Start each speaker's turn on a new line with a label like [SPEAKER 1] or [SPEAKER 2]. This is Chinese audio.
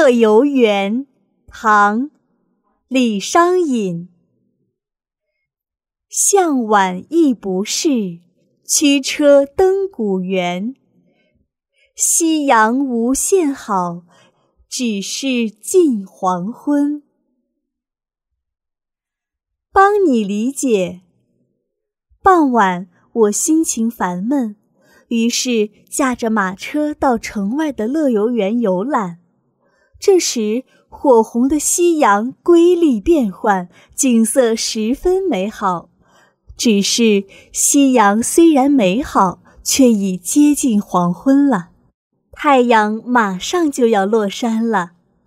[SPEAKER 1] 乐游原》唐·李商隐。向晚意不适，驱车登古原。夕阳无限好，只是近黄昏。帮你理解。傍晚，我心情烦闷，于是驾着马车到城外的乐游原游览。这时，火红的夕阳瑰丽变幻，景色十分美好。只是夕阳虽然美好，却已接近黄昏了，太阳马上就要落山了。